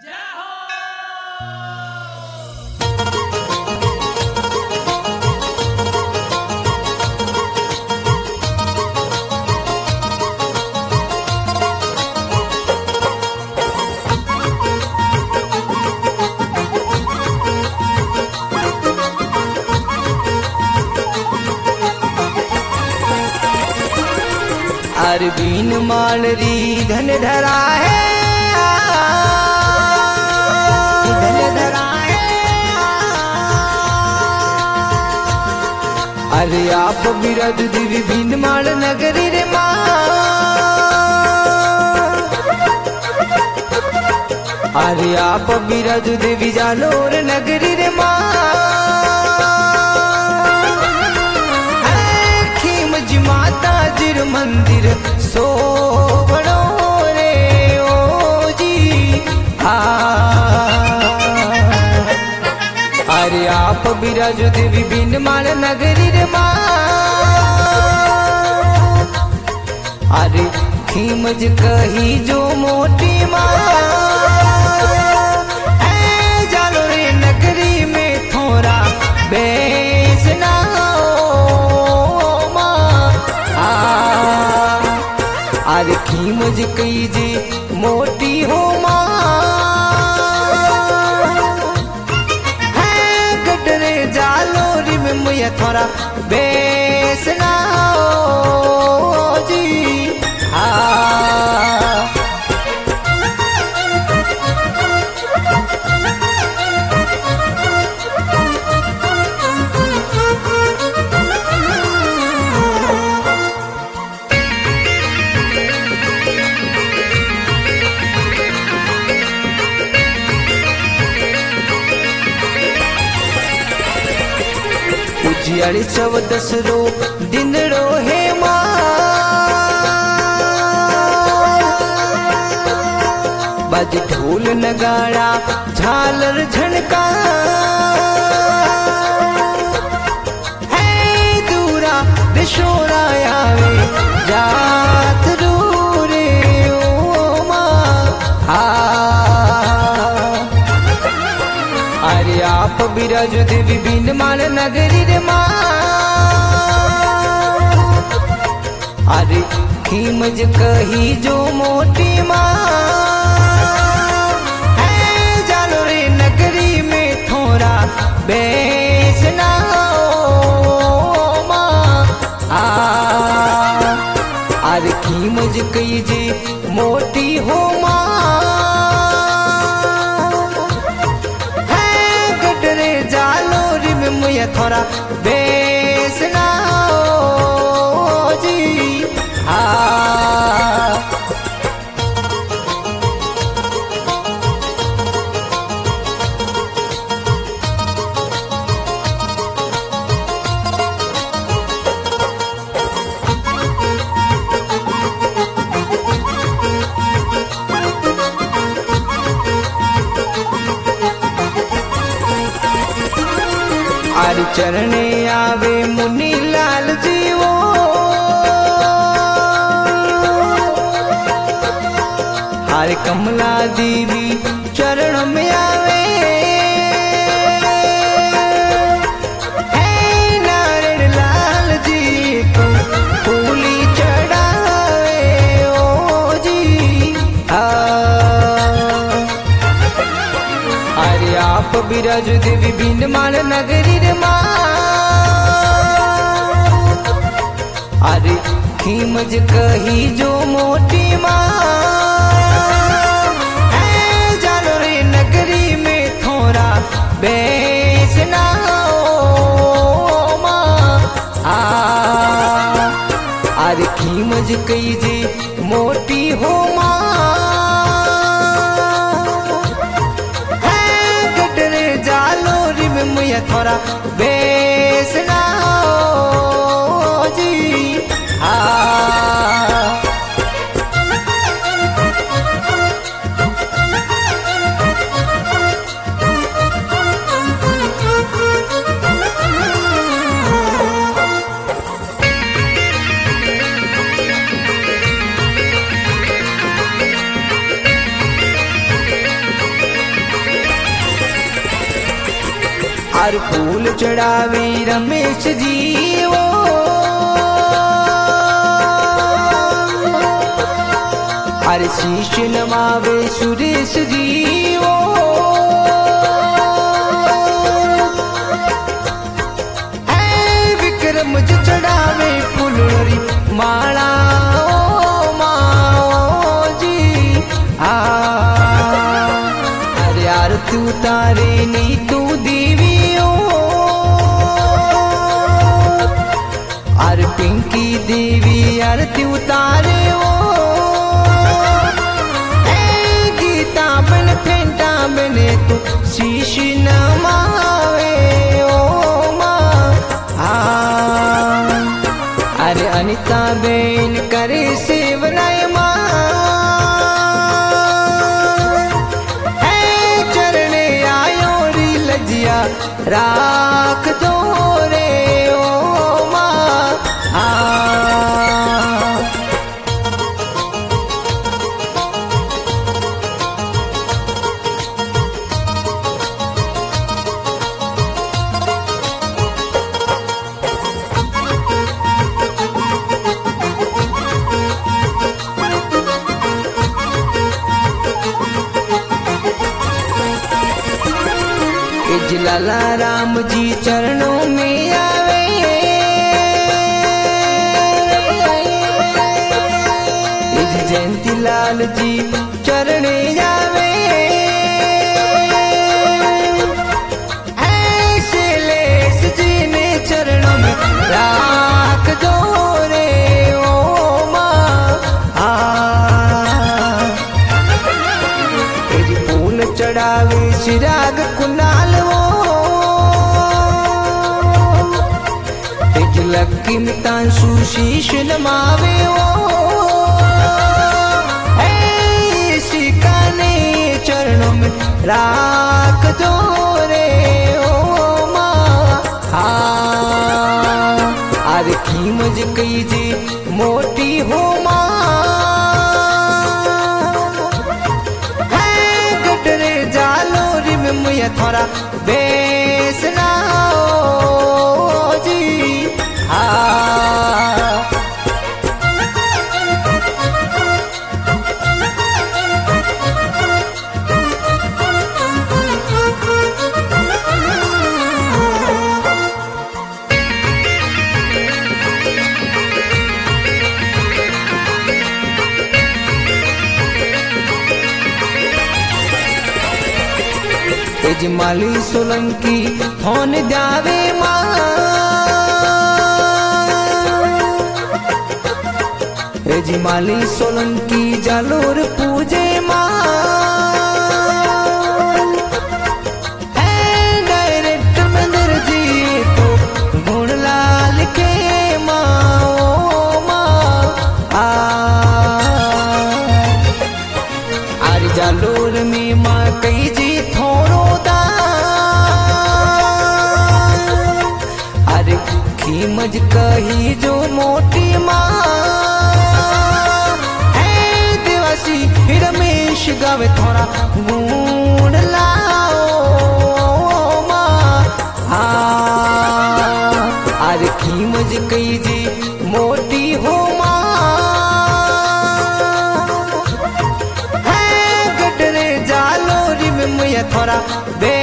अरबीन मालरी धन धरा है, धन धरा है। अरे आप बिरद दिव्य बिन माल नगरी रे माँ, अरे आप बिरद देवी जालोर नगरी रे माँ। माता जिर मंदिर सोवड़ो रे ओ जी अरे आप बिराजो देवी बिन माल नगरी रे माँ। अरे खीमज कही जो मोटी माँ, जालो रे नगरी में थोड़ा बेसना अरे खीमज कई जी मोटी हो माँ, है गडरे जालोरी में मुझे थोड़ा बेसना हो जी जियाड़ी 14 रो दिन रो हे माँ। बाज ढोल नगाड़ा झालर झनका, है दूरा दिशोरा आवे जात रू रे ओ माँ। अरे आप बिराजो देवी बिन माल नगरी रे माँ। अरे खीमज कही जो मोटी माँ, है जालो रे नगरी में थोड़ा बेसना हो माँ। अरे खीमज कही जी मोटी हो माँ, जालोरी में मुझे थोड़ा बेसना हो जी हरि चरणे आवे मुनि लाल जी वो, हरि कमला देवी चरण में आवे, है नारायण लाल जी को फूली चढ़ावे ओ जी अरे आप बिराजो देवी बिन माल नगरी रे माँ। अरे खीमज कही जो मोटी माँ, है जालो रे नगरी में थोड़ा बेसना हो माँ। अरे खीमज कही जी मोटी हो माँ, मुझे थोड़ा बेसना हो जी और फूल चढ़ावे रमेश जी वो और शीश नवावे सुरेश जी वो विक्रम जी चढ़ावे फुलरी माला ओ माओ जी अरे यार तू तारे नी तू देवी ओ अरे पिंकी देवी यार तू तारे ओ बने तू शीश नमावे ओ माँ अरे अनिता बेन करे सेवनाय माँ चरणे आयो री लजिया राख दो रे ओ माँ लाला राम जी चरणों में आवे जयंती लाल जी चरणे जावे ऐसे लेस जी ने चरणों में राख दो रे ओ माँ फूल चढ़ावे चिराग कुनाल वो लक्की मितांशु शीश नमावे ओ सिकाने चरणों में राख दो रे ओ माँ अरे कीमत कई जी मोटी हो माँ गडरे जालो रिम मुया थोड़ा बेसना जी माली सोलंकी फोन द्यावे माँ माली सोलंकी जालोर पूजे माँ डायरेक्टर मंदिर जी तो गुण लाल के माँ ओ माँ आर जालोर में माँ कई जी थोड़ो कीमत कही जो मोटी माँ है देवासी रमेश गावे थोड़ा गुण लाओ माँ अरे कीमत कही जी मोटी हो माँ है गडरे जालो रिम मुया थोड़ा